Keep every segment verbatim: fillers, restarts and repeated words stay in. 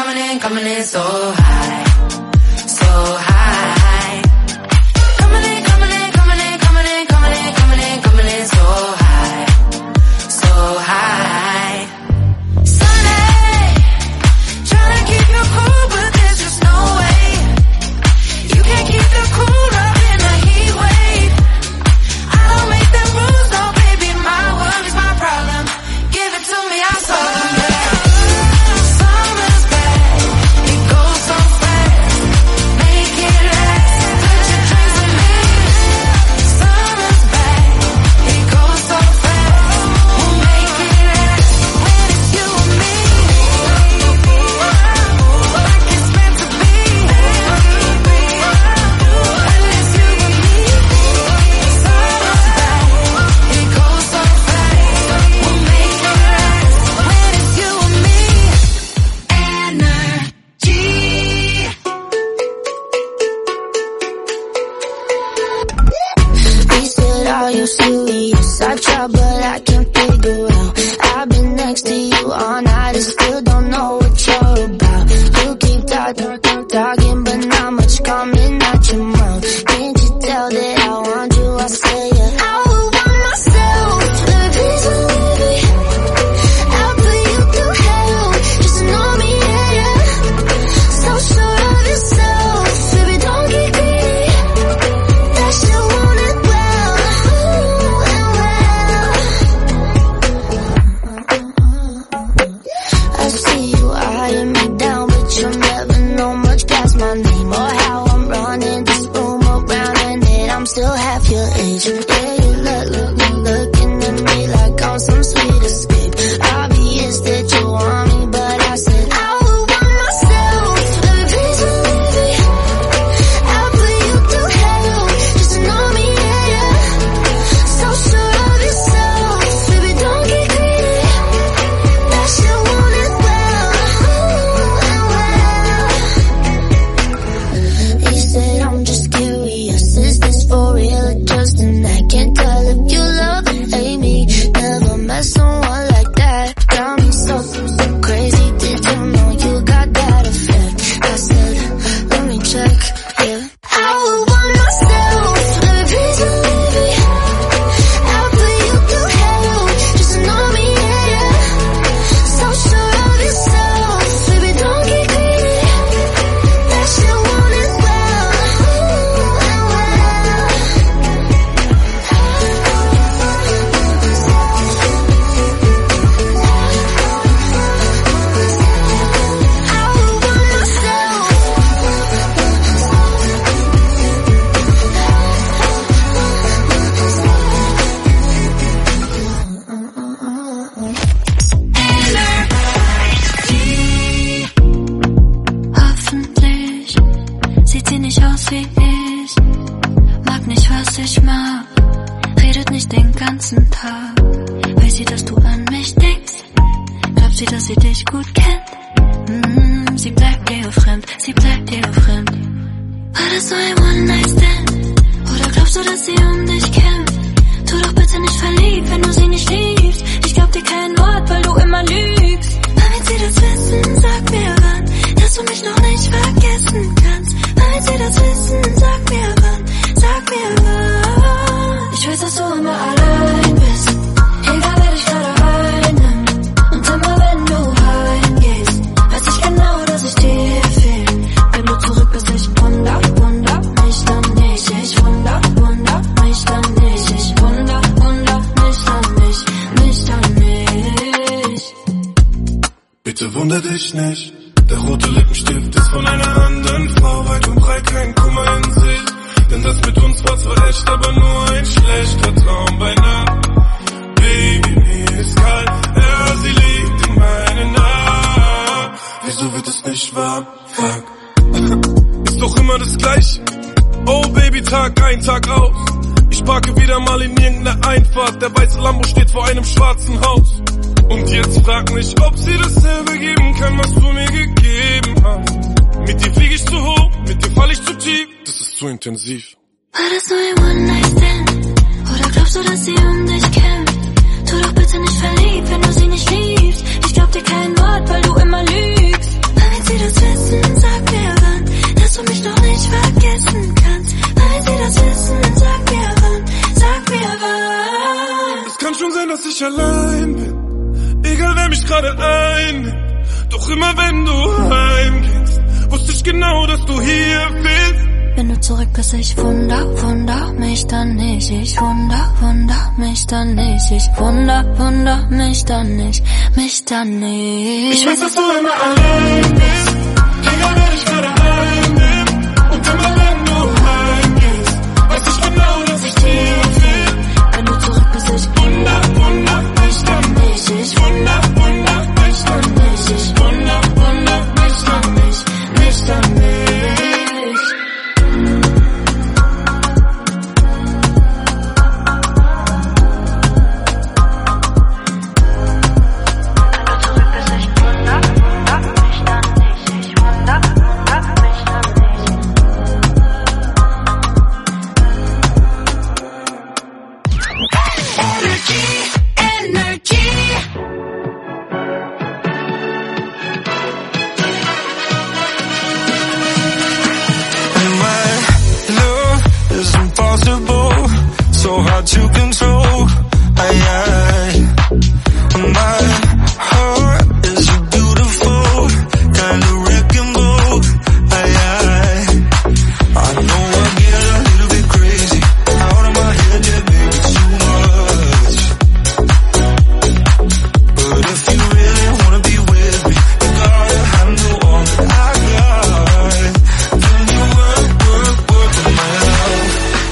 coming in, coming in so high, so high. Coming in, coming in, coming in, coming in, coming in, coming in, coming in so high, so high. Sunday, trying to keep you cool, but there's just no way. You can't keep the cool up in a heat wave. I don't make the rules, no baby, my world is my problem. Give it to me, I'll solve them. Serious, I try but I can't figure out. I've been next to you all night and still don't know what you're about. You keep talking, talking but not much coming out your mouth. Can't you tell that I want you? I say yeah. I would want myself to be so baby. I'll put you through hell just to know me, yeah, yeah. So sure of yourself, baby, don't get greedy. That shit want it well. I see you eyeing me down, but you never know much past my name or how I'm running this room around, and that I'm still half your age. Yeah, you look, look, look, looking at me like I'm some sweet escape. Obvious that you want me, but I said I would want myself to be so baby. I'll put you through hell just to know me, yeah, yeah. So sure of yourself, baby, don't get greedy. That shit want it well, well. He said I'm just curious, is this for real or just an act? Can't tell if you love and hate me. Never met someone like that. Got me so, so crazy. Did you know you got that effect? I said, let me check, yeah. I would want myself to be so baby. I'll put you through hell just to know me, yeah, yeah. So sure of yourself, baby, don't get greedy. That shit want it well, well, well. I would want myself. Hoffentlich sieht sie nicht aus wie ich, mag nicht, was ich mag, redet nicht den ganzen Tag. Weiß sie, dass du an mich denkst? Glaubt sie, dass sie dich gut kennt? Mm, sie bleibt dir fremd, sie bleibt dir fremd. War das so ein One-Night-Stand? Oder glaubst du, dass sie um dich kämpft? Tu doch bitte nicht verliebt, wenn du sie nicht liebst. Ich glaub dir kein Wort, weil du immer lügst. Wenn sie das wissen, sag mir wann, dass du mich noch nicht vergessen kannst. Wenn sie das wissen, sag mir wann, sag mir wann. Ich weiß, dass du immer allein bist, egal wer dich gerade einnimmt. Und immer wenn du heimgehst, weiß ich genau, dass ich dir fehl. Wenn du zurück bist, ich wunder, wunder mich dann nicht. Ich wunder, wunder mich dann nicht. Ich wunder, wunder mich dann nicht, mich dann nicht. Bitte wunder dich nicht, der rote Lippenstift ist von einer anderen Frau. Weit und breit kein Kummer in Sicht, denn das mit uns war zwar echt, aber nur ein schlechter Traum beinahe. Baby, mir ist kalt, ja, sie liegt in meinen Armen. Wieso wird es nicht wahr? Fuck. Ist doch immer das Gleiche. Oh Baby, Tag ein, Tag aus. Ich parke wieder mal in irgendeiner Einfahrt. Der weiße Lambo steht vor einem schwarzen Haus. Und jetzt frag mich, ob sie dasselbe geben kann, was du mir gegeben hast. Mit dir flieg ich zu hoch, mit dir fall ich zu tief. Das ist zu intensiv. War das nur ein One-Night-Stand? Oder glaubst du, dass sie um dich kämpft? Tu doch bitte nicht verliebt, wenn du sie nicht liebst. Ich glaub dir kein Wort, weil du immer lügst. Wenn sie ich allein bin, egal wer mich gerade einnimmt. Doch immer wenn du heimgehst, wusste ich genau, dass du hier bist. Wenn du zurück bist, ich wunder, wunder mich dann nicht. Ich wunder, wunder mich dann nicht. Ich wunder, wunder mich dann nicht. Mich dann nicht. Ich weiß, dass du immer allein bist, egal wer dich gerade einnimmt. Und immer wenn du heimgehst, weiß ich genau, dass ich dir will. Wenn du zurück bist, ich wunder, wunder mich dann nicht. Ich wunder, wunder mich dann nicht. Ich wunder, wunder mich dann nicht. Mich dann nicht. To control, aye, aye. My heart is a beautiful kind of wrecking ball, aye, aye. I know I get a little bit crazy, out of my head, yeah, baby, too much. But if you really wanna be with me, you gotta handle all that I got. Can you work, work, work with my love?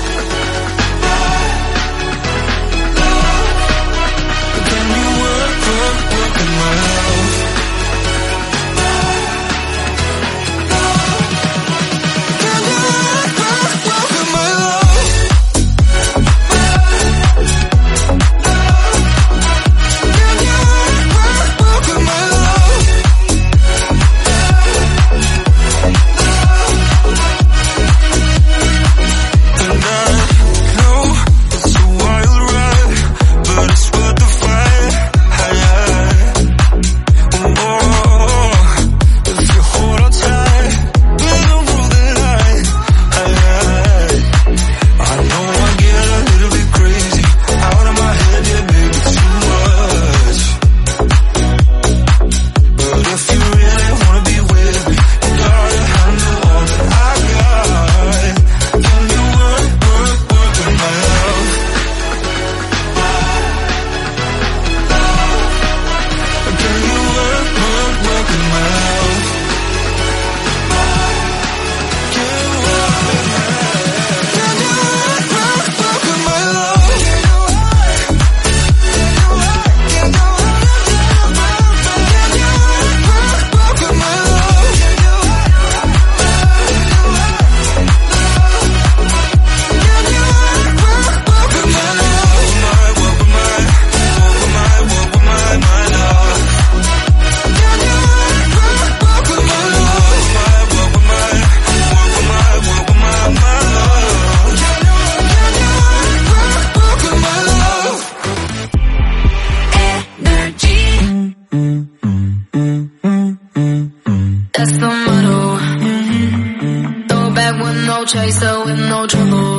Chaser with no trouble.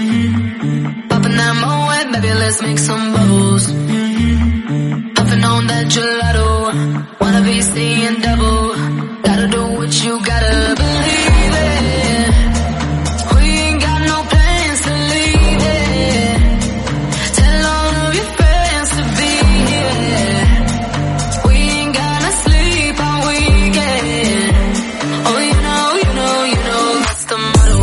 Popping that Moet, baby, let's make some bubbles. Puffing on that gelato, wanna be seeing double. Gotta do what you gotta believe it. We ain't got no plans to leave it. Tell all of your friends to be here. We ain't gonna sleep all weekend. Oh, you know, you know, you know, that's the motto.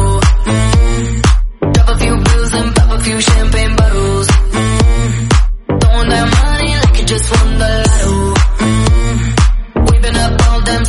Few champagne bottles, mm-hmm. Throwing that money like you just won the lotto, mm-hmm. We've been up all damn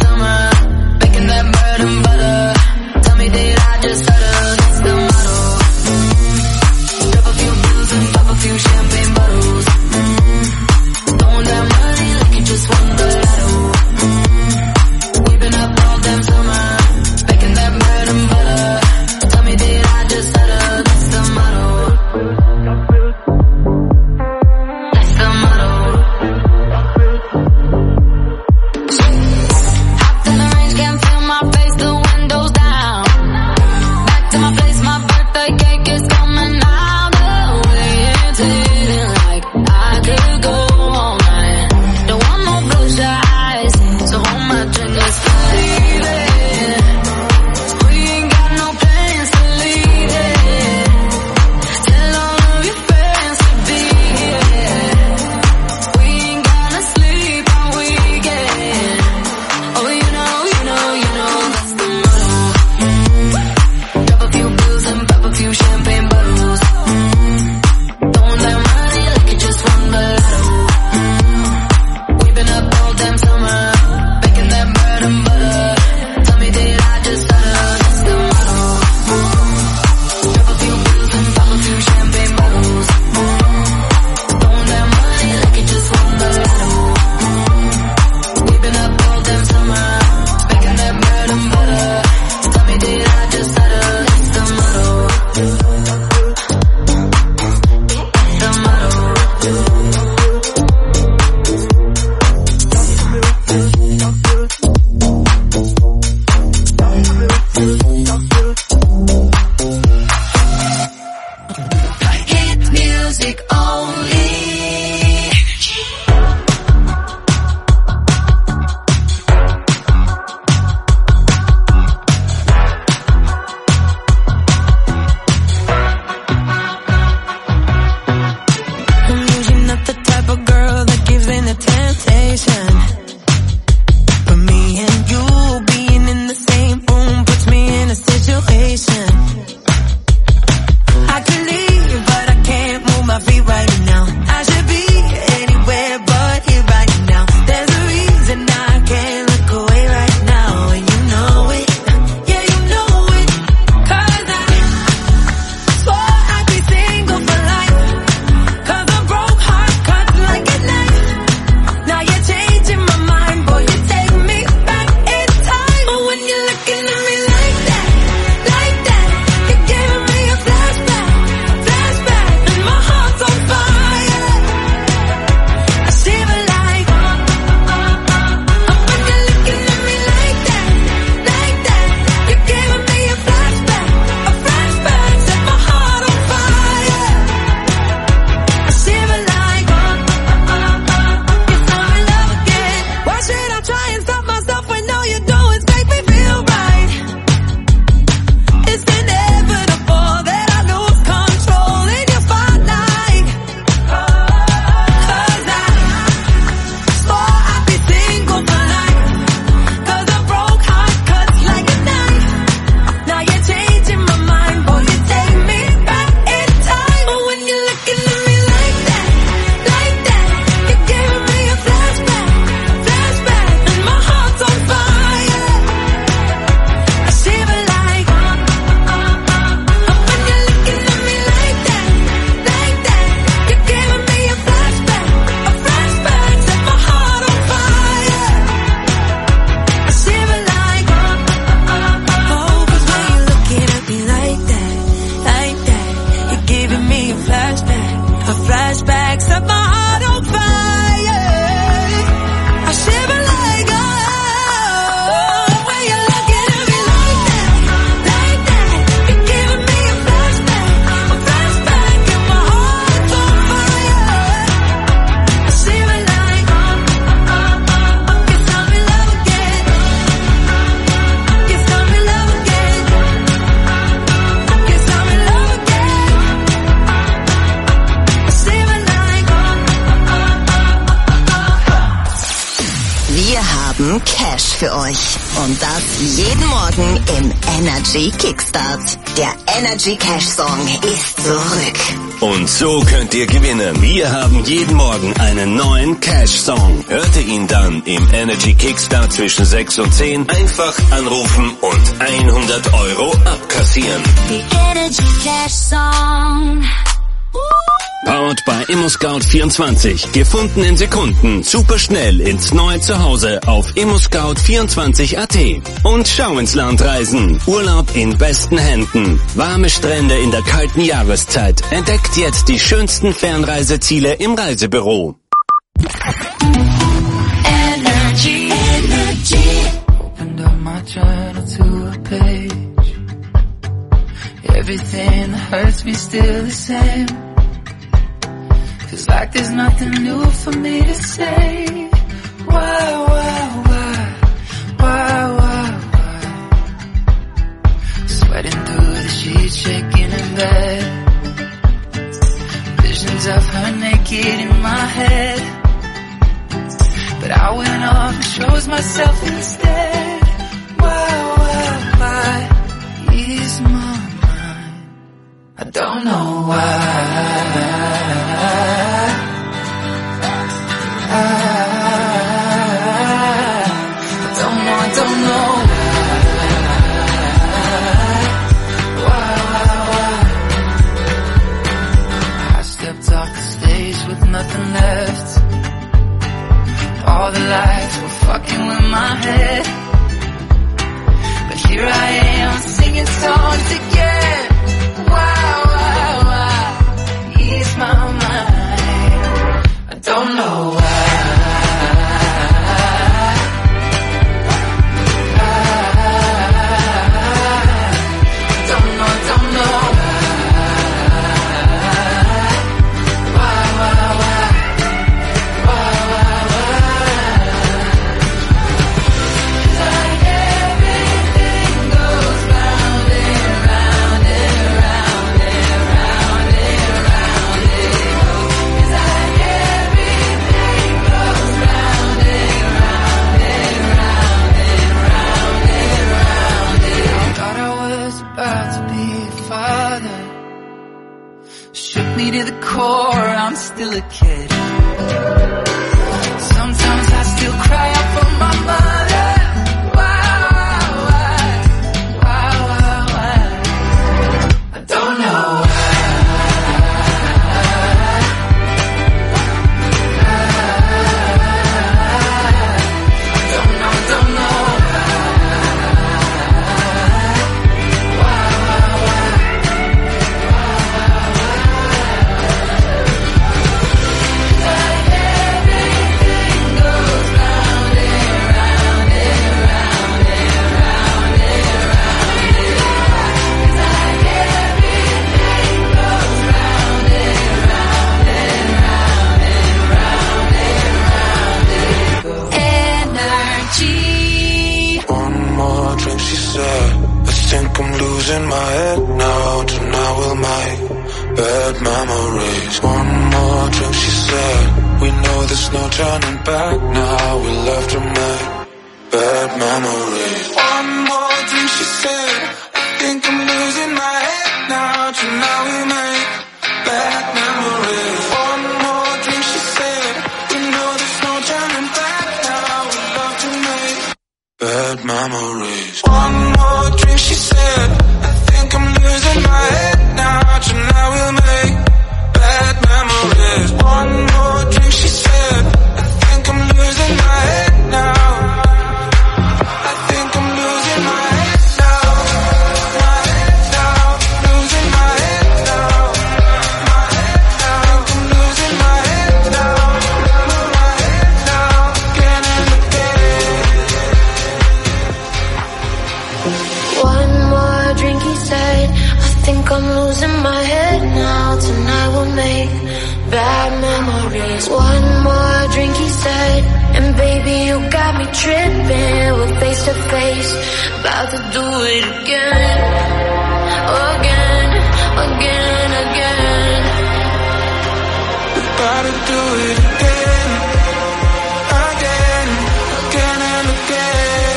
für euch. Und das jeden Morgen im Energy Kickstart. Der Energy Cash Song ist zurück. Und so könnt ihr gewinnen. Wir haben jeden Morgen einen neuen Cash-Song. Hört ihr ihn dann im Energy Kickstart zwischen sechs und zehn, einfach anrufen und hundert Euro abkassieren. The Energy Cash Song. Powered by ImmoScout vierundzwanzig. Gefunden in Sekunden. Super schnell ins neue Zuhause auf immoscout vierundzwanzig Punkt at. Und schau ins Land reisen. Urlaub in besten Händen. Warme Strände in der kalten Jahreszeit. Entdeckt jetzt die schönsten Fernreiseziele im Reisebüro. Energy, Energy. Opened up my journal to a page. Everything that hurts me still the same. Feels like there's nothing new for me to say. Why, why, why, why, why, why? Sweating through the sheets, shaking in bed. Visions of her naked in my head. But I went off and chose myself instead. Why, why, why? Ease my mind. I don't know why. I don't know, I don't know why, why, why. I stepped off the stage with nothing left. All the lights were fucking with my head. But here I am singing songs again. Why, why, why? Ease my mind. I don't know why. To the core, I'm still a kid. Sometimes I still cry out for my mother. Why, why, why, why, why? I don't know why. I don't know, don't know why, why, why? In my head now, tonight we'll make bad memories. One more drink, she said. We know there's no turning back now. We love to make bad memories. One more drink, she said. I think I'm losing my head now. Tonight we'll make bad memories. One more drink, she said. We know there's no turning back now. We love to make bad memories. One more drink, she said. I'm losing my head now. Tonight we'll make bad memories. One more drink, she said. I think I'm losing my head now. I think I'm losing my head now. My head now. Losing my head now. My head now. I think I'm losing my head now. My head now. Again and again. One more drink, he said. I think I'm losing my head now. Tonight we'll make bad memories. One more drink, he said. And baby, you got me tripping. We're face to face, about to do it again. Again, again, again. About to do it again. Again, again and again.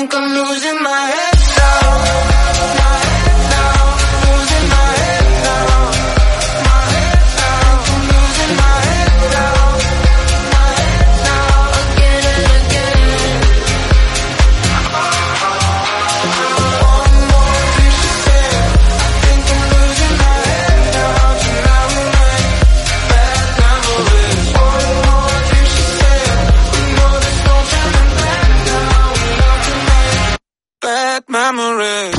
think I'm losing my head now. My head now. Losing my head now. My head now. I'm losing my head now. My head now. Again and again. One more thing she said. I think I'm losing my head now. Tonight we make bad memories. One more thing she said. We know there's no turning back now. We love to make bad memories.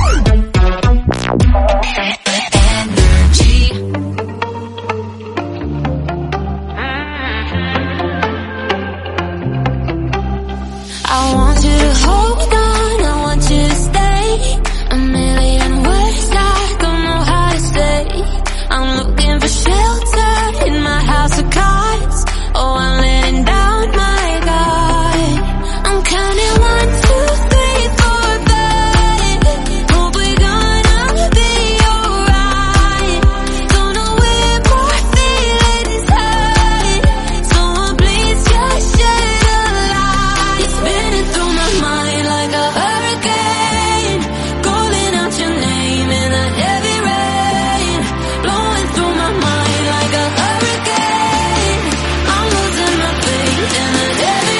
I want you to hold on, I want you to stay. A million words I don't know how to say. I'm looking for shelter in my house of cards. Oh, I'm letting down my guard. I'm counting one, two, three, four, five. Hope we're gonna be alright. Don't know where my feelings hide. Someone please just shed a light. It's spinning through my mind like a hurricane, calling out your name in the heavy rain, blowing through my mind like a hurricane. I'm losing my faith in the heavy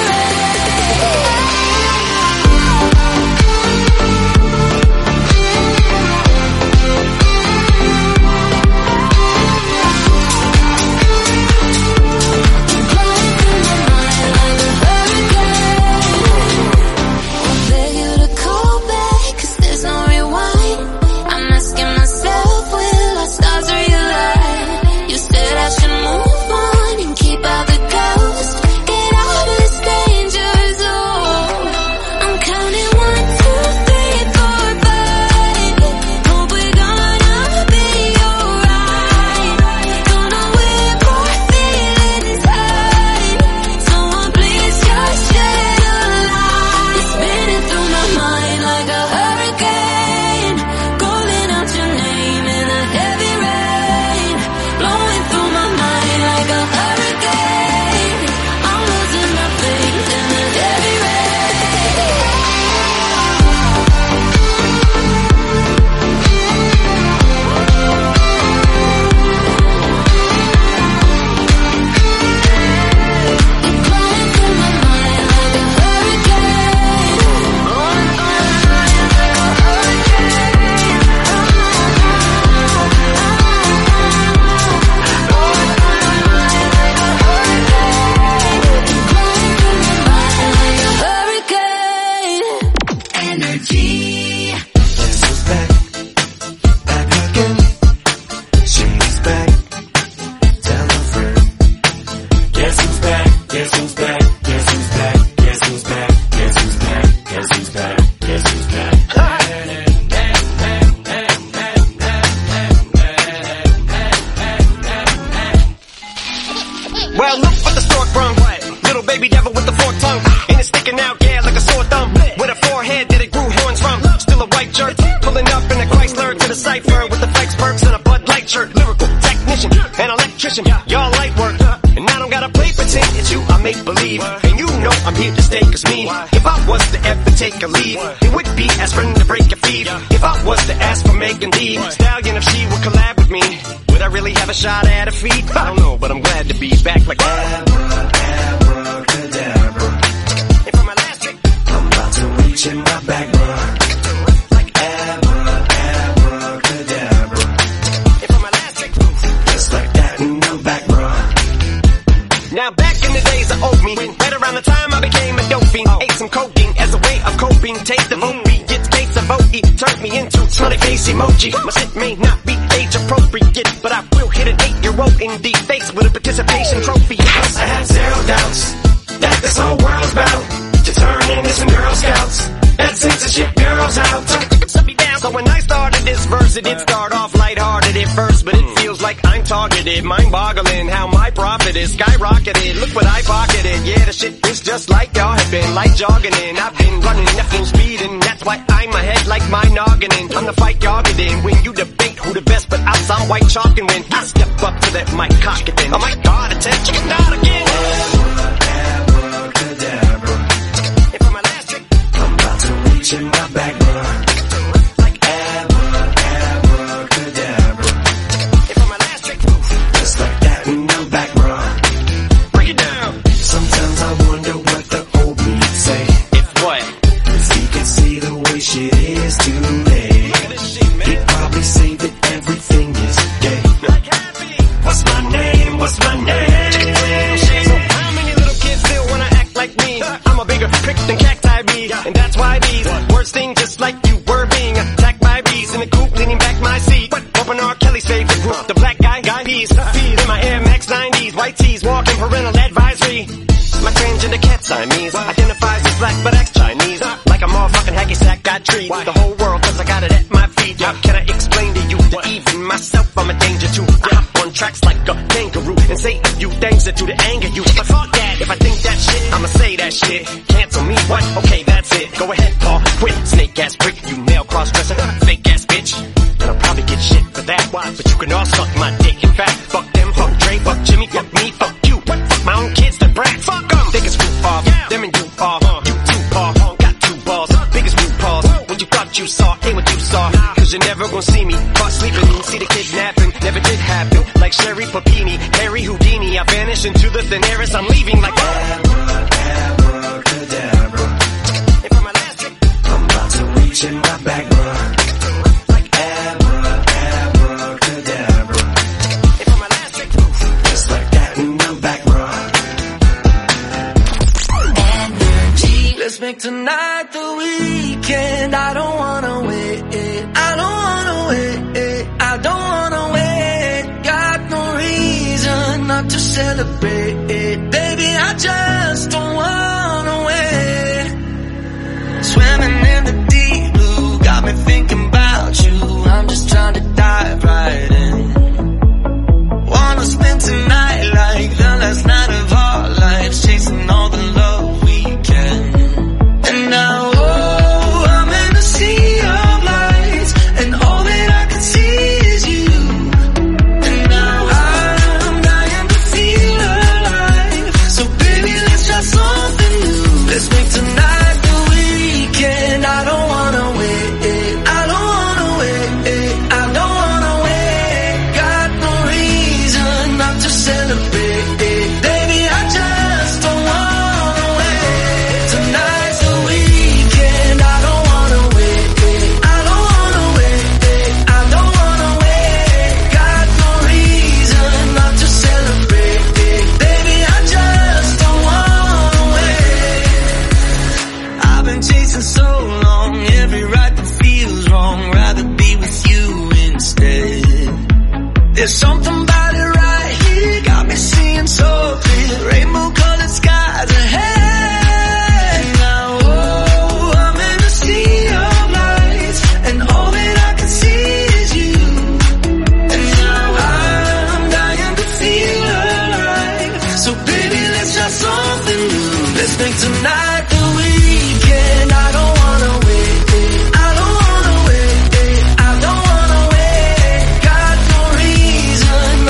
I beg you to call back, 'cause there's no rewind. I'm asking myself, will our stars realign? You said I should move on and keep out the ghost, get out of this danger zone. I'm counting one, two, three, four, five. Hope we're gonna be alright. Don't know where my feelings hide. Someone please just shed a light. It's spinning through my mind like a hurricane, calling out your name in the heavy rain, blowing through my mind like a hurricane. I'm losing my faith in the heavy Energy. Guess who's back? Back again. She's back. Tell a friend. Guess who's back? Guess who's back? Guess who's back? Guess who's back? Guess who's back? Guess who's back? Guess who's back? Well, look what the stork brung. Little baby devil with the forked tongue. And it's sticking out, yeah, like a sore thumb. With a forehead that it grew horns from. Still a white jerk. Pulling up in a Chrysler to the cipher with the flex perks and a Bud Light shirt. Lyrical technician, an electrician. Y'all light work. And I don't gotta play pretend. It's you I make believe. And you know I'm here to stay, 'cause me, if I was to ever take a leave, it would be aspirin to break a feed. If I was to ask for Megan Thee Stallion, if she would collab with me, would I really have a shot at a feed? I don't know, but I'm glad to be back like abracadabra. And for my last trick, I'm about to reach in my back, bruh. Like abracadabra. And for my last trick, just like that in the back, bruh. Now back in the days of owed me, right around the time I became a dope fiend, ate some cocaine as a way of coping. Taste of opiates, case of O E, turned me into smiley face emoji. My shit may not be age appropriate, but I will hit an eight-year-old in the face with a participation trophy. Yes, I had zero doubts that this whole world's about to turn into some Girl Scouts and censorship girls out. Shut me down. So when I started this verse, it did start off lighthearted at first, but it feels like I'm targeted, mind-boggling how my profit is skyrocketed. Look what I pocketed. Yeah, the shit is just like y'all have been, like jogging in. I've been running at full speed, and that's why I'm ahead like my noggin. I'm the fight y'all get in when you debate who the best, but I'm some white chalk, and when I step up to that mic, cock it then. Oh my God, attention, chicken out again. Abracadabra. And for my last trick, I'm about to necktie be, and that's why these words sting just like you were being attacked by bees in the coop, leaning back my seat. Open R. Kelly's favorite group, the black guy, guy peas. In my Air Max nineties, white tees, walking parental advisory. My transgender cat Siamese identifies as black but acts Chinese. Like a motherfucking hacky sack, got trees. The whole world cause I got it at my feet. How can I explain to you that even myself I'm a danger to? I hop on tracks like a kangaroo and say a few things that do to anger you. But fuck that, if I think that shit, I'ma say that shit. Cancel me, what? Okay, that's it. Go ahead, Paul, quit. Snake ass prick, you male cross-dresser, fake ass bitch. And I'll probably get shit for that. Why? But you can all suck my dick. In fact, fuck them, fuck Dre, fuck Jimmy, fuck me, fuck you. What? Fuck my own kids, the brat. Fuck them. Think it's roof off. Yeah. Them and you off. Uh, you two paw. Uh, got two balls. Uh, biggest root paws. What you thought you saw ain't what you saw. Nah. Cause you're never gonna see me. Caught sleeping, see the kidnapping. Never did happen. Like Sherry Papini, Harry Houdini. I vanish into the thin air as I'm leaving like abracadabra. And for my last trick, I'm about to reach in my back, bruh. Let's make tonight the weekend. I don't wanna wait. I don't wanna wait. I don't wanna wait. Got no reason not to celebrate. Baby, I just don't wanna wait. Swimming in the deep blue got me thinking about you. I'm just trying to dive right in. Wanna spend tonight like the last night of our lives, chasing all the love we can. And now, oh, I'm in a sea of lights, and all that I can see is you. And now I'm dying to feel alive. So baby, let's try something new. Let's make tonight the weekend. I don't wanna wait. I don't wanna wait. I don't wanna wait. Got no reason not to celebrate. Baby, I just don't wanna wait. Tonight's the weekend. I don't wanna wait. I don't wanna wait. I don't wanna wait. Got no reason not to celebrate. Baby, I just don't wanna wait. I've been chasing so long, every ride that feels wrong. Rather be with you instead. There's something about it right here, got me seeing so clear. Rainbow colored skies ahead. Now, oh, I'm in a sea of lights, and all that I can see is you. And now I'm dying to feel alive. So baby, let's try something new. Let's make tonight the weekend. I don't wanna wait. I don't wanna wait. I don't wanna wait. Got no reason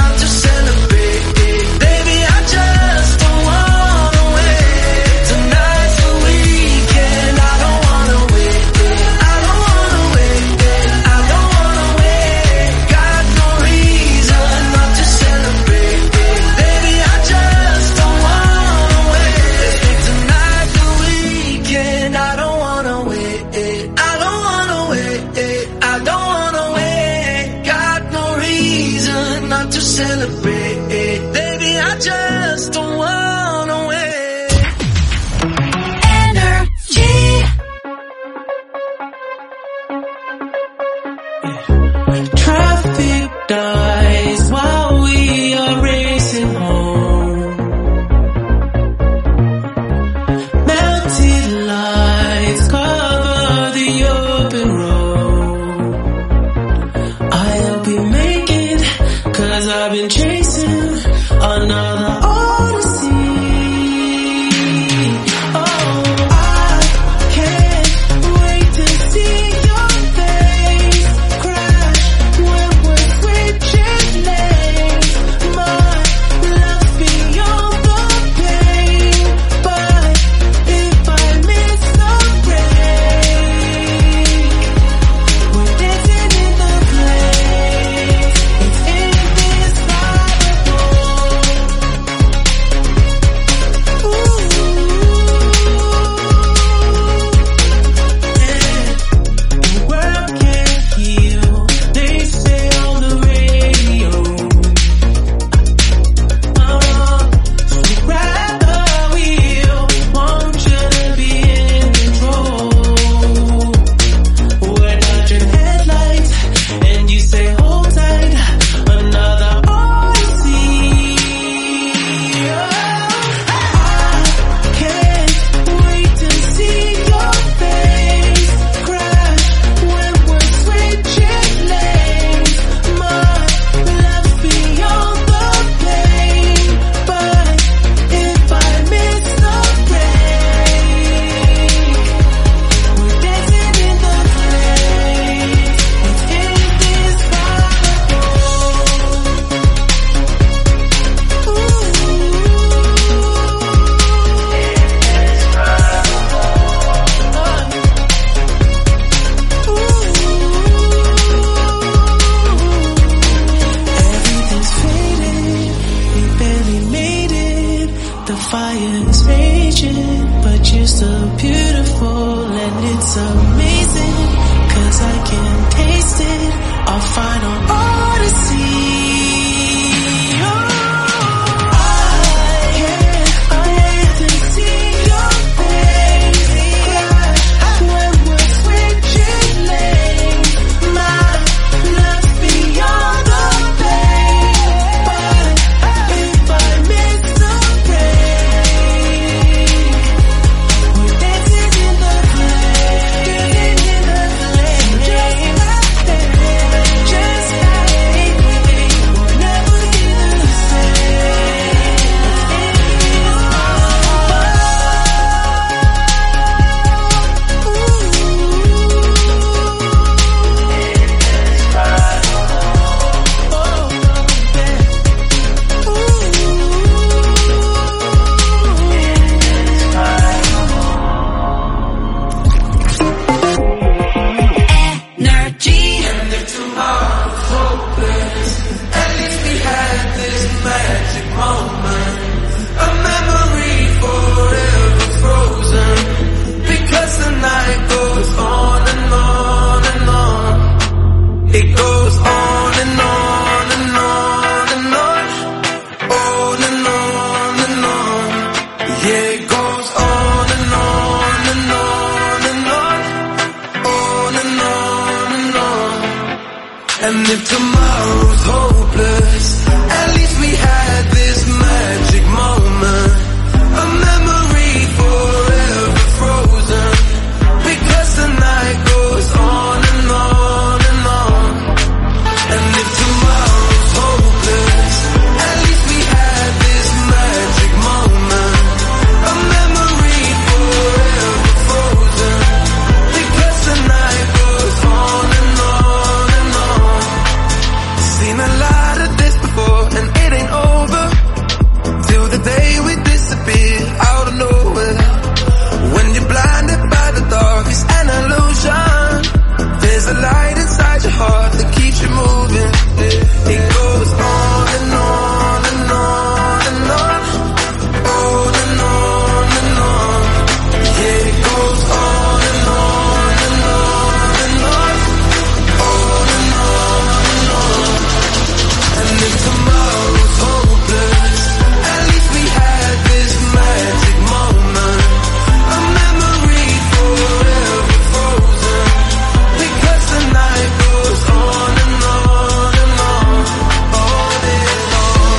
And if tomorrow's hopeless, at least we had this magic moment, a memory forever frozen, because the night goes on and on and on. And if tomorrow's hopeless, at least we had this magic moment, a memory forever frozen, because the night goes on and on and on. Seen a lot of this before and it ain't over till the day we disappear out of nowhere. When you're blinded by the dark, it's an illusion. There's a light inside your heart that keeps you moving. It goes on and on and on and on, on and on and on. Yeah, it goes on and on and on and on, on and on and on. And if tomorrow's hopeless, at least we had this magic moment, a memory forever frozen, because the night goes on and on and on, all day long.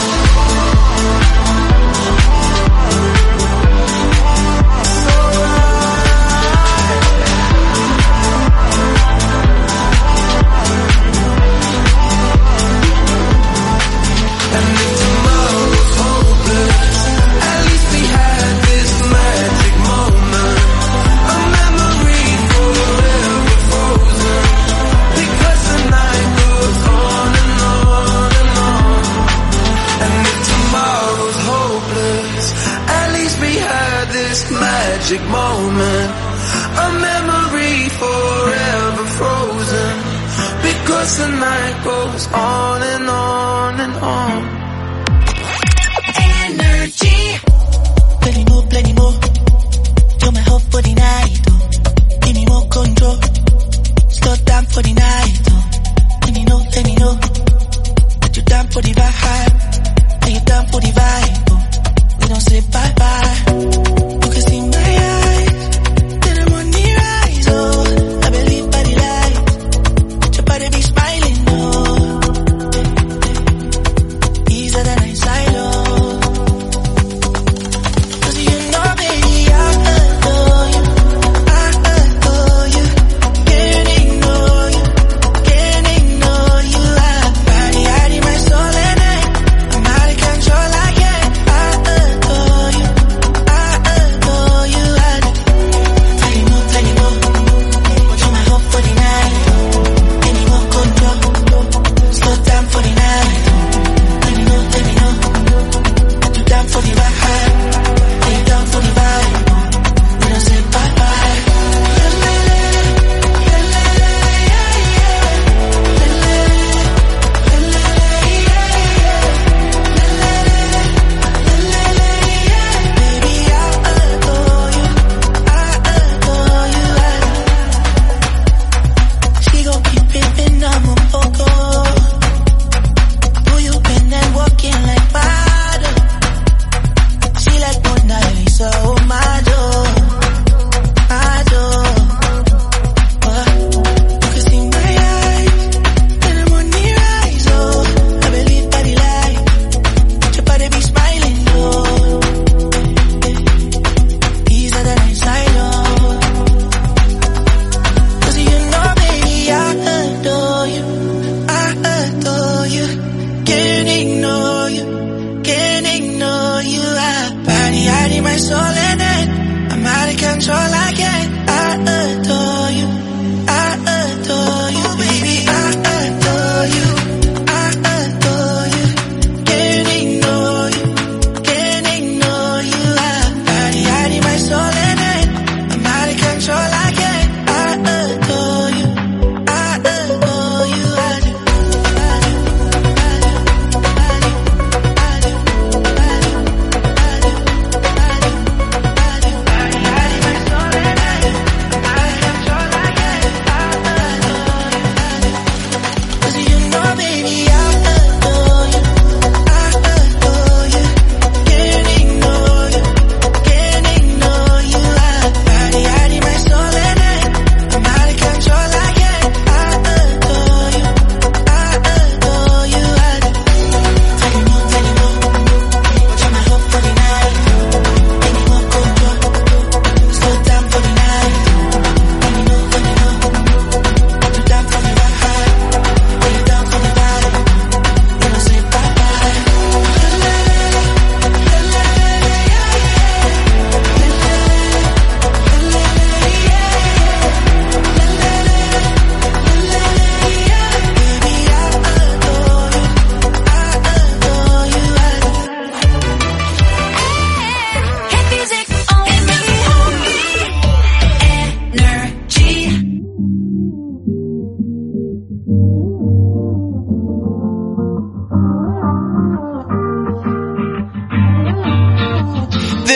So And if tomorrow's hopeless, at least we had this magic moment, a memory forever frozen, because the night goes on and on and on. And if tomorrow's hopeless, at least we had this magic moment, a memory forever frozen, because the night goes on and on and on. Energy. Plenty more, plenty more. You're my hope for the night, oh. Give me more control. Slow down for the night, oh. Let me know, let me know that you're down for the vibe. Are you down for the vibe, oh? We don't say bye-bye. You can see my eyes, till the morning rise, oh. I believe by the light, that your body be smiling, oh. Easier than I silo. Cause you know, baby, I adore you.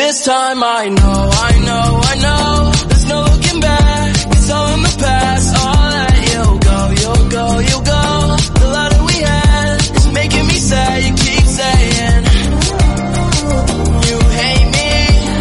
This time I know, I know, I know. There's no looking back, it's all in the past. I'll let you go, you'll go, you'll go. The love that we had is making me sad. You keep saying you hate me.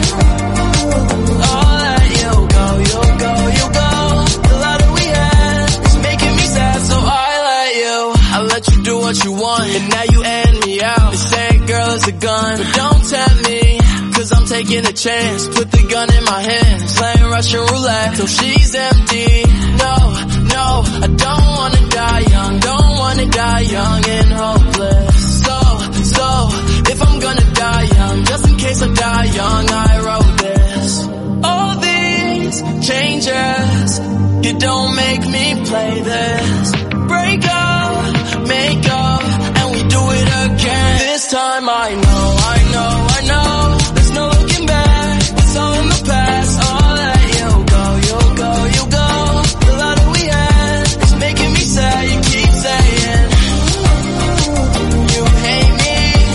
I'll let you go, you'll go, you'll go. The love that we had is making me sad, so I let you. I let you do what you want, and now you end me out. They say girl is a gun, but don't tempt me, cause I'm taking a chance. Put the gun in my hands, playing Russian roulette till she's empty. No, no, I don't wanna die young, don't wanna die young and hopeless. So, so, if I'm gonna die young, just in case I die young, I wrote this. All these changes, you don't make me play this. Break up, make up, and we do it again. This time I know, I know, I know. There's no looking back, it's all in the past. I'll let you go, you'll go, you'll go. The love that we had is making me sad. You keep saying you hate me.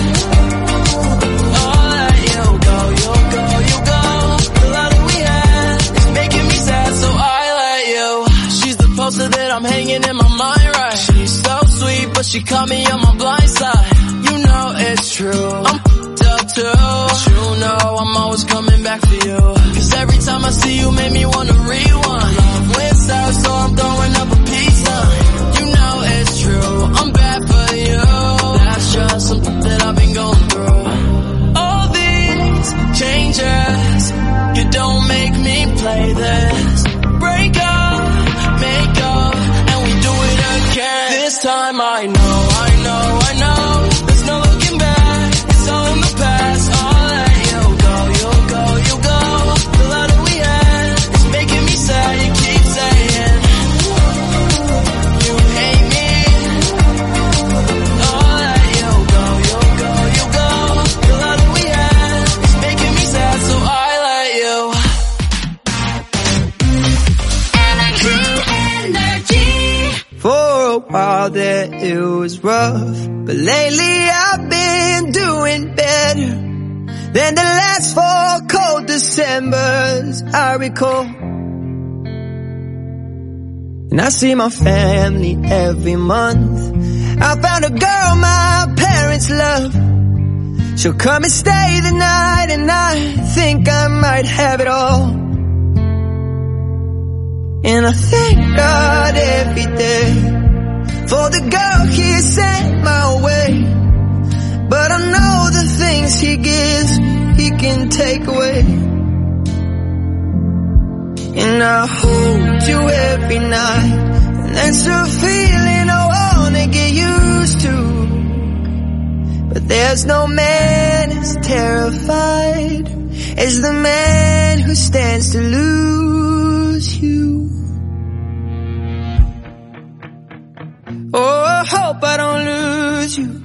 I'll let you go, you'll go, you'll go. The love that we had is making me sad, so I let you. She's the poster that I'm hanging in my mind, right? She's so sweet, but she caught me on my blind side. You know it's true, I'm f***ed up too. But you know I'm always coming back for you, cause every time I see you make me wanna rewind. Love wins out, so I'm throwing up a peace sign. You know it's true, I'm bad for you. That's just something that I've been going through. All these changes, you don't make me play this. Break up, make up, and we do it again. This time I know, I know, I know. There's no looking back, it's all in the past. I'll let you go, you'll go, you'll go. The love that we had is making me sad. You keep saying you hate me. I'll let you go, you'll go, you'll go. The love that we had is making me sad, so I let you. Energy. For a while there it was rough, but lately I've been doing better than the last four cold Decembers I recall. And I see my family every month. I found a girl my parents love. She'll come and stay the night, and I think I might have it all. And I thank God every day for the girl He sent my way. But I know the things He gives, He can take away. And I hold you every night, and that's a feeling I wanna get used to. But there's no man as terrified as the man who stands to lose you. Oh, I hope I don't lose you.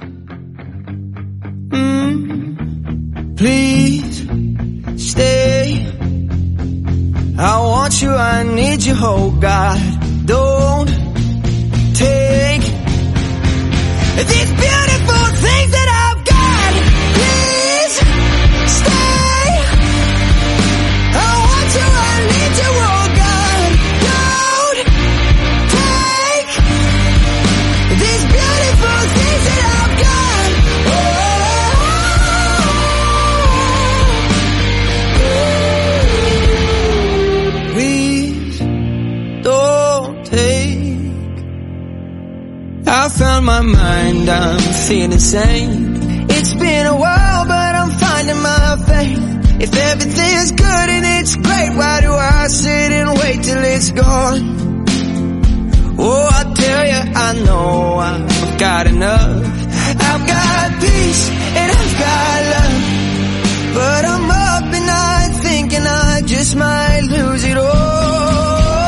Mm. Please stay. I want you, I need you, oh God. Don't take these beautiful things that I've got. Please stay. I want you, I need you, oh God. Don't take these beautiful things that I've got. Oh, please don't take. I found my mind, I'm feeling sane. It's been a while, but I'm finding my faith. If everything's good and it's great, why do I sit and wait till it's gone? Oh, I tell you, I know I've got enough. I've got peace and I've got love, but I'm up at night thinking I just might lose it all.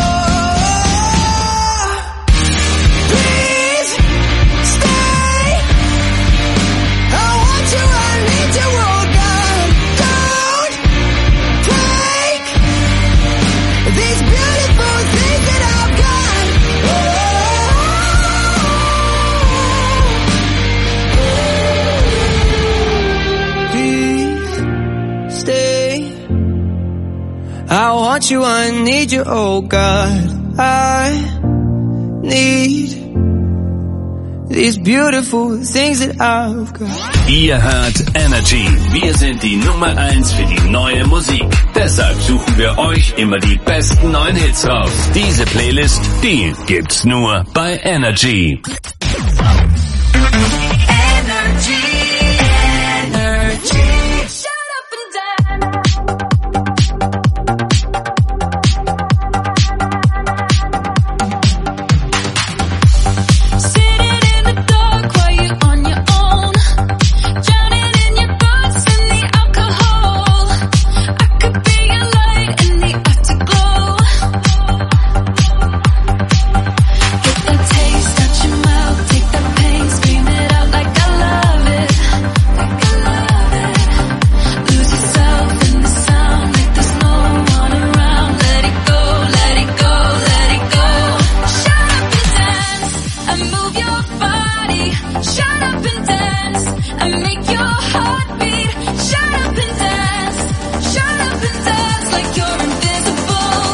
Please stay. I want you, I need you, oh God. Don't take these beautiful things that I've got. Please stay. want you, I need you, oh God. I need these beautiful things that I've got. Ihr hört Energy. Wir sind die Nummer eins für die neue Musik. Deshalb suchen wir euch immer die besten neuen Hits raus. Diese Playlist, die gibt's nur bei Energy. Energy, energy. Shut up and dance. Sitting in the dark while you're on your own, drowning in your thoughts and the alcohol. I could be your light in the afterglow. Get the taste out your mouth, take the pain, scream it out like I love it, like I love it. Lose yourself in the sound like there's no one around. Let it go, let it go, let it go. Shut up and dance and move your body. Shut up and dance and make your heart beat. Shut up and dance, shut up and dance like you're invisible.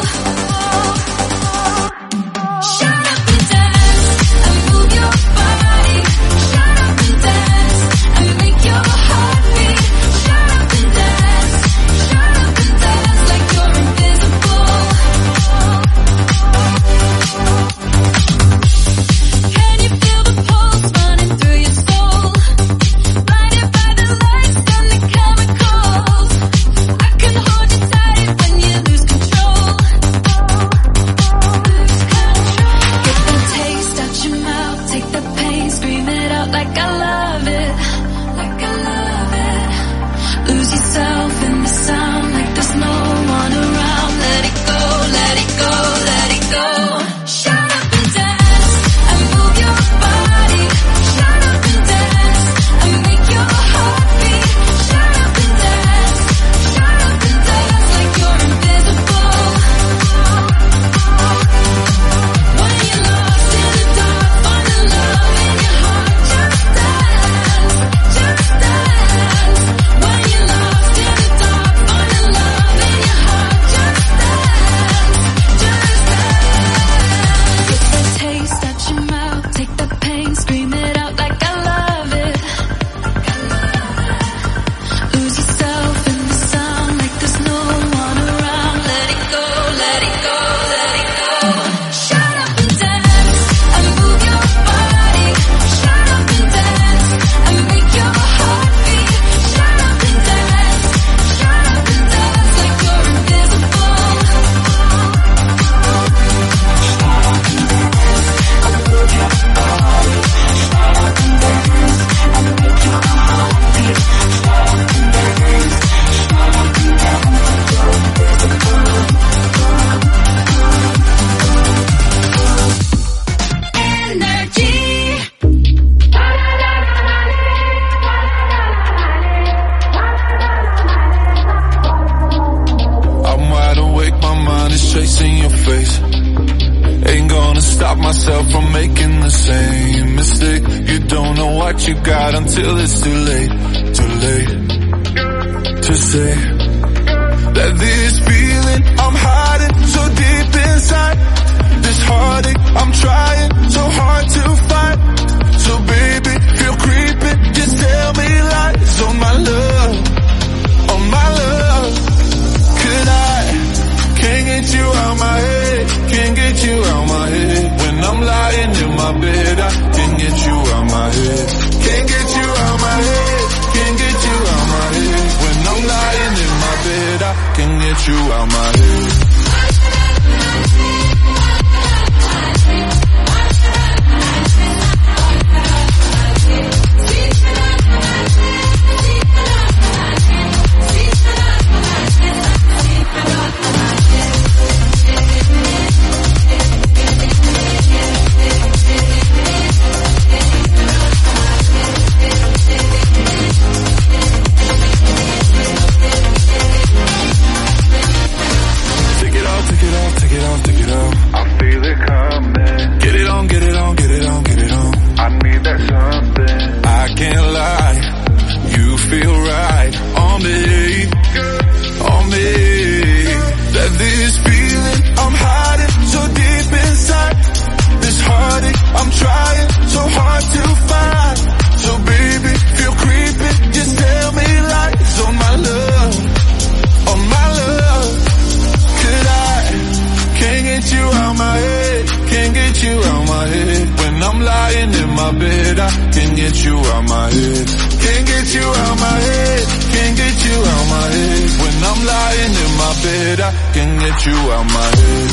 Shut up and dance and move your body. Shut up and dance and make your heart beat. Shut up and dance, shut up and dance like you're invisible. Can you feel the pulse running through your soul? Blinded by the lights and the chemicals. I can hold you tight when you lose control. Lose control. Get the taste out your mouth, take the pain, scream it out like I love it, like I love it. Lose yourself in the sound like there's no one around. Let it go, let it go, let it go. Shut up and dance and move your body. Shut up and dance and make your heart beat. Shut up and dance, shut up and dance like you're invisible. When you're lost in the dark, finding love in your heart, just dance, just dance. When you're lost in the dark, finding love in your heart, just dance, just dance. Get the taste out your mouth, take the pain, scream it out like I love it, like I love it. Lose yourself in the sound like there's no one around. Let it go, let it go, let it go. Shut up and dance and move your body. Shut up and dance and make your heart beat. Shut up and dance, shut up and dance like you're invisible. Energy. I'm wide awake, my mind is chasing your face. Ain't gonna stop myself from making the same mistake. You don't know what you got until it's too late, too late to say that this feeling I'm hiding so deep inside, this heartache I'm trying so hard to fight. So baby, feel creeping, just tell me lies on my love, on my love. Could I, can't get you out my head, can't get you out my head. When I'm lying in my bed, I can't get you out my head. Can't get you out my head, can't get you out my head. When I'm lying in my bed, I can't get you out my head. get you out my head, can't get you out my head. When I'm lying in my bed, I can't get you out my head. Can't get you out my head, can't get you out my head. When I'm lying in my bed, I can't get you out my head.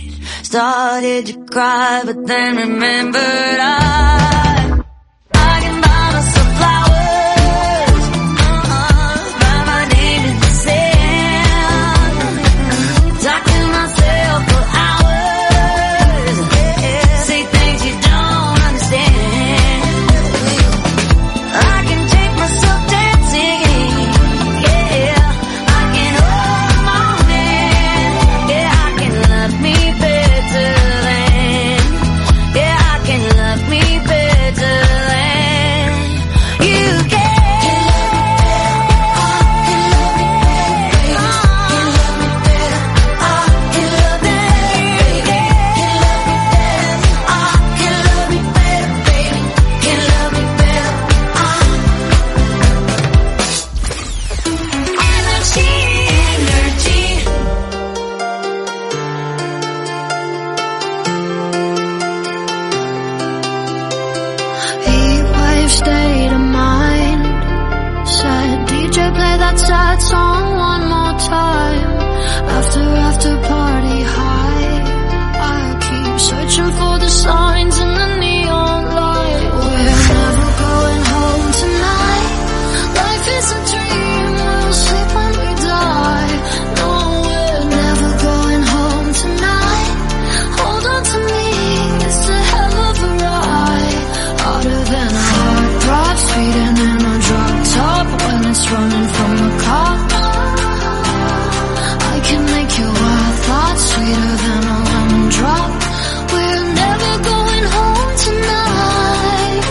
Started to cry, but then remembered I, I can running from the cops. I can make your wild thoughts sweeter than a lemon drop. We're never going home tonight.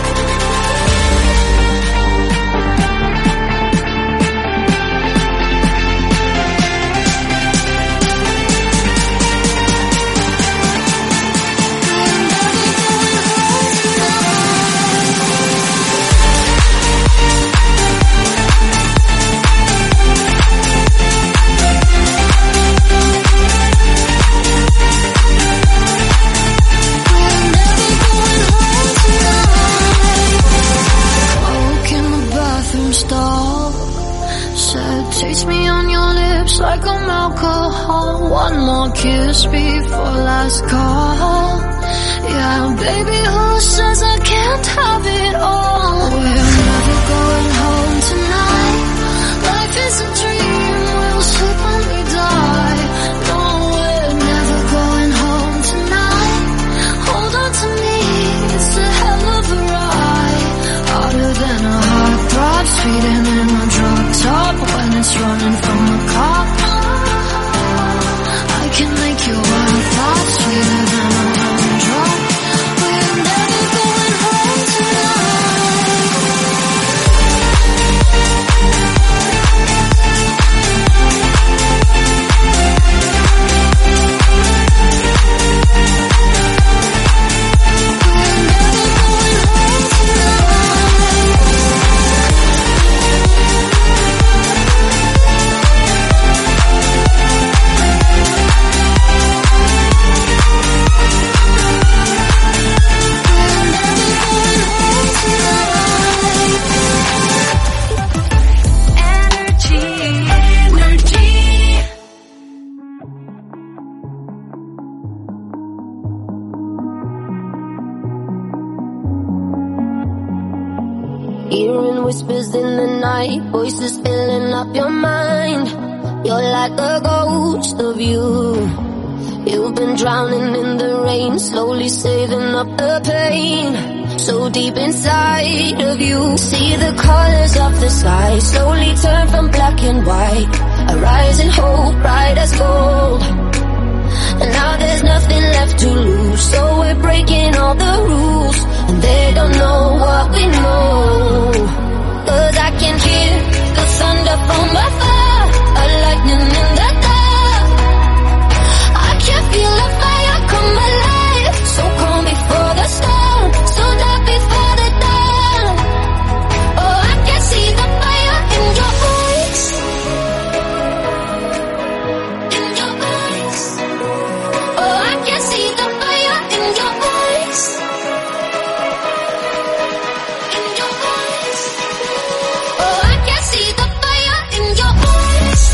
Taste me on your lips like I'm alcohol. One more kiss before last call. Yeah, baby, who says I can't have it all? We're never going home tonight. Life is a dream, we'll sleep when we die. No, we're never going home tonight. Hold on to me, it's a hell of a ride. Harder than a heartthrob, sweeter than a drug top. When it's running from the cops, I can make your wild thoughts sweeter than a lemon drop. We're never going home tonight. Hearing whispers in the night, voices filling up your mind. You're like a ghost of you. You've been drowning in the rain, slowly saving up the pain. So deep inside of you, see the colors of the sky slowly turn from black and white. A rising hope, bright as gold. And now there's nothing left to lose, so we're breaking all the rules. And they don't know what we know. Cause I can hear the thunder from afar, a lightning in the dark. I can feel a fire come alive, so calm before the storm, so dark before the dawn. Oh, I can see the fire in your eyes, in your eyes. Oh, I can see the fire in your eyes, in your eyes. Oh, I can see the fire in your eyes.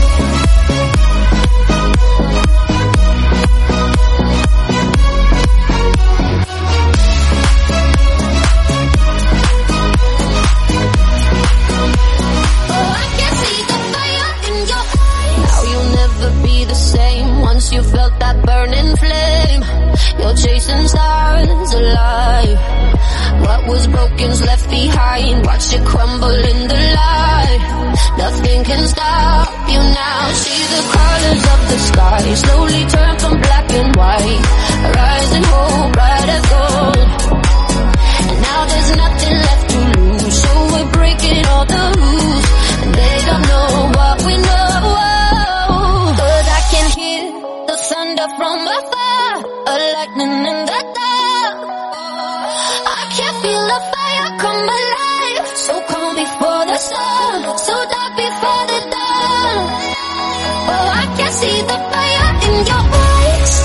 Oh, I can see the fire in your eyes. Now you'll never be the same once you felt that burning flame. You're chasing stars alive. What was broken's left behind. Watch it crumble in the light. Nothing can stop you now. See the colors of the sky slowly turn from black and white. A rising hope, bright as gold. And now there's nothing left to lose, so we're breaking all the rules. And they don't know what we know. Cause I can hear the thunder from afar, a lightning in the dark. I can feel the fire come alive, so calm before the storm, so dark before the dawn. Oh, I can see the fire in your eyes,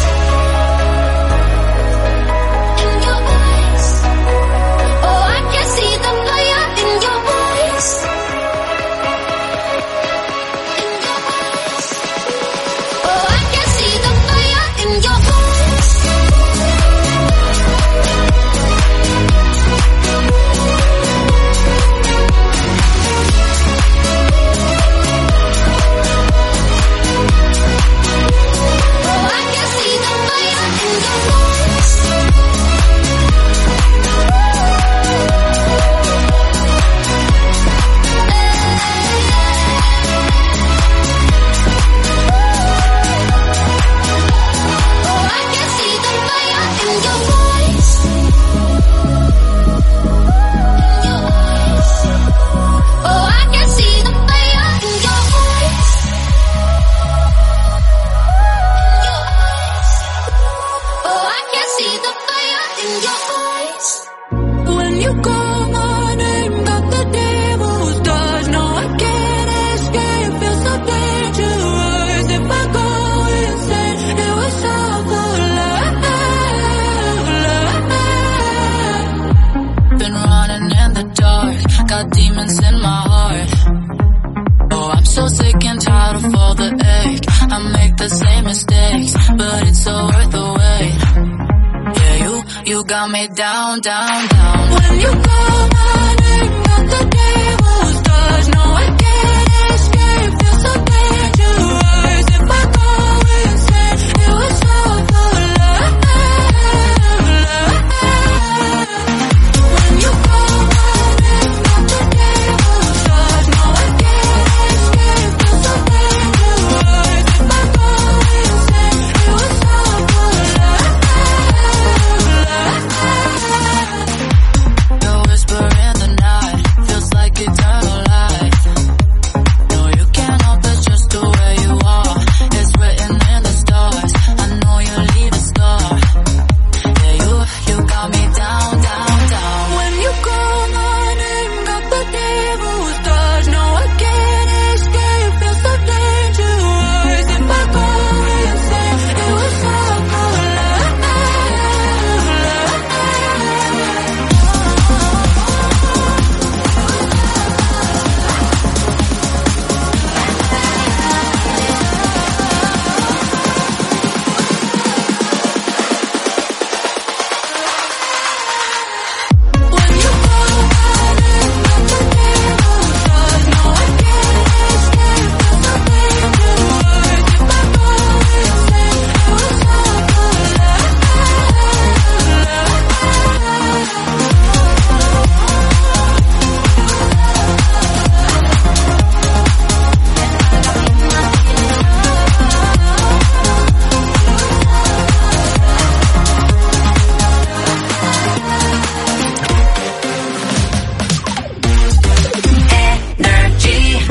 in your eyes. Oh, I can see the fire in your eyes, in your eyes. Oh, I can see the fire in your eyes. diamonds in my heart. Oh, I'm so sick and tired of all the ache. I make the same mistakes, but it's so worth the wait. Yeah, you, you got me down, down, down. When you call my name, got the devil's touch. No, I can't escape, feel so dangerous. If I go insane, it was all for love, love. When you call my name, got the devil's touch. No, I can't escape, feel so dangerous. If I go insane, it was all for love, love. The whisper in the night feels like eternal light. No, you can't help it, just the way you are. It's written in the stars. I know you leave a scar. Yeah, you, you got me down, down, down. When you call my name, got the devil's touch. No, I can't escape, feel so dangerous. If I go insane, it was all for love, love. When you call my name, got the devil's touch. No, I can't escape, feel so dangerous. If I go insane, it was all for love, energy.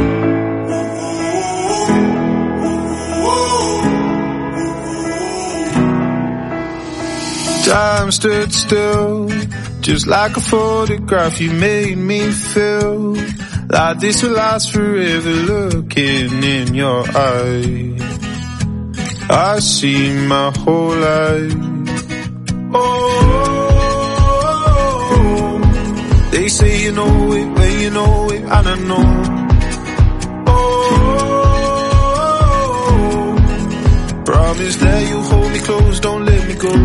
Time stood still, just like a photograph. You made me feel like this will last forever. Looking in your eyes, I see my whole life. Oh, they say you know it when you know it, and I know. Oh, promise that you hold me close, don't let me go.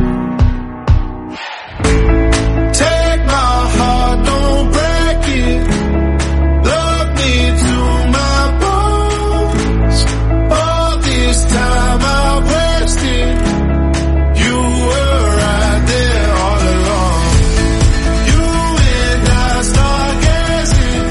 Take my heart, don't break it. Love me to my bones. All this time I wasted. You were right there all along. You and I stargazing,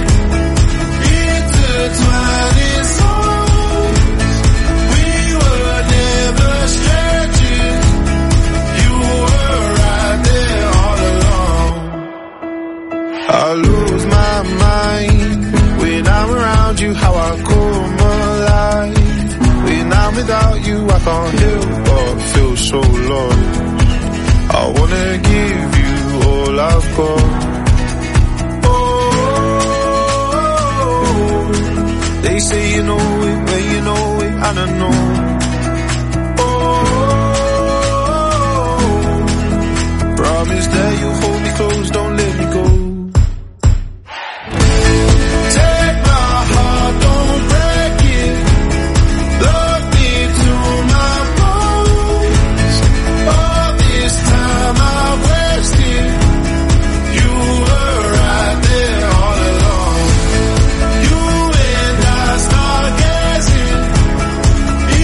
intertwining souls. We were never strangers. You were right there all along. I lose my mind when I'm around you, how I come alive. When I'm without you, I can't help but feel so lost. I wanna give you all I've got. Oh, they say you know it when you know it, and I know. Oh, promise that you hold me close, don't let me go. Take my heart, don't break it. Love me to my bones. All this time I wasted. You were right there all along. You and I stargazing,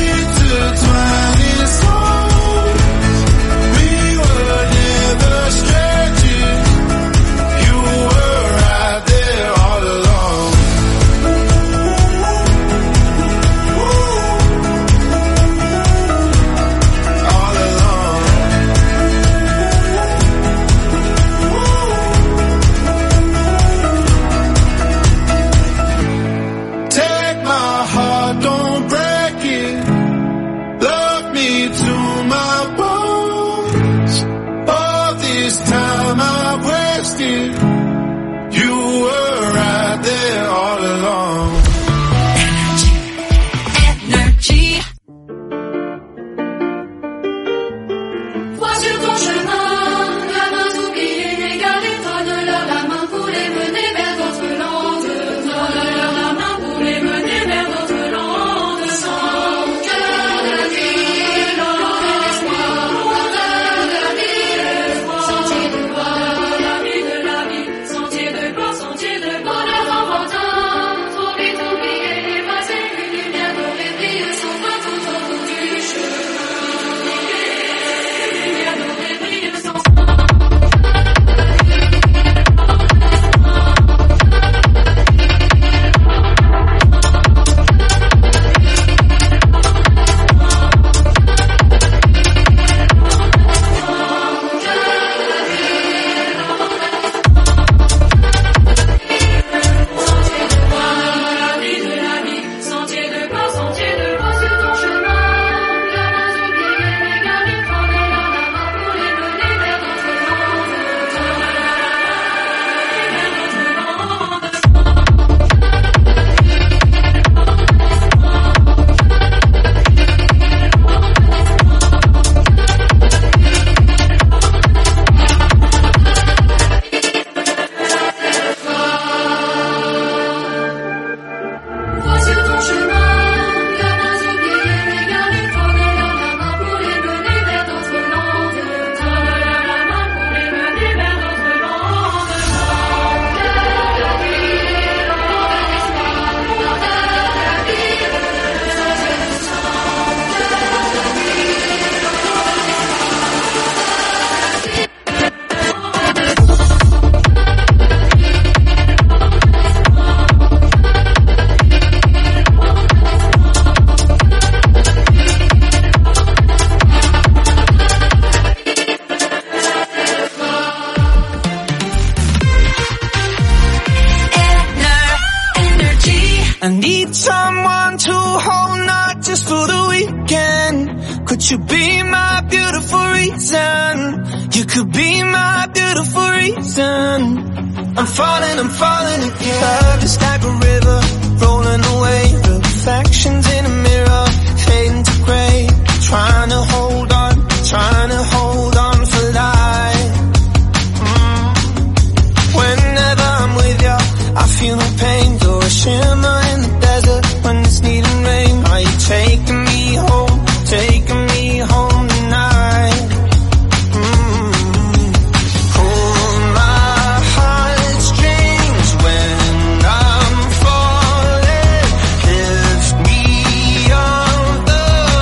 I need someone to hold, not just for the weekend. Could you be my beautiful reason? You could be my beautiful reason. I'm falling, I'm falling again. Love is like a river, rolling away. Reflections in a mirror, fading to grey. Trying to hold on, trying to hold on for life. Mm. Whenever I'm with you, I feel no pain. You're a shimmer in the desert when it's needing rain. Are you taking me home, taking me home tonight? Mm. Hold my heartstrings when I'm falling. Lift me off the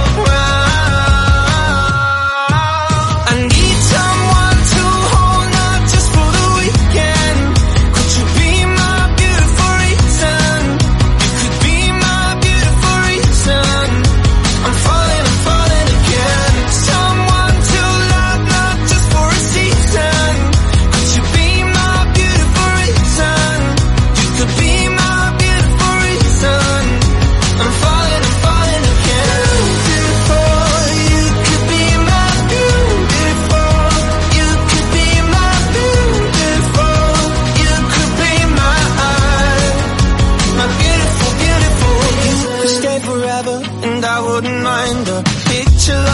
ground. I need someone to hold, not just for the weekend. Could you be my beautiful reason? You could be my beautiful reason. I'm falling, I'm falling again. Someone to love, not just for a season. Could you be my beautiful reason? You could be my beautiful reason. I'm falling, I'm falling again. Beautiful, you could be my beautiful. You could be my beautiful. You could be my, my beautiful, beautiful. You could stay forever and I wouldn't mind a picture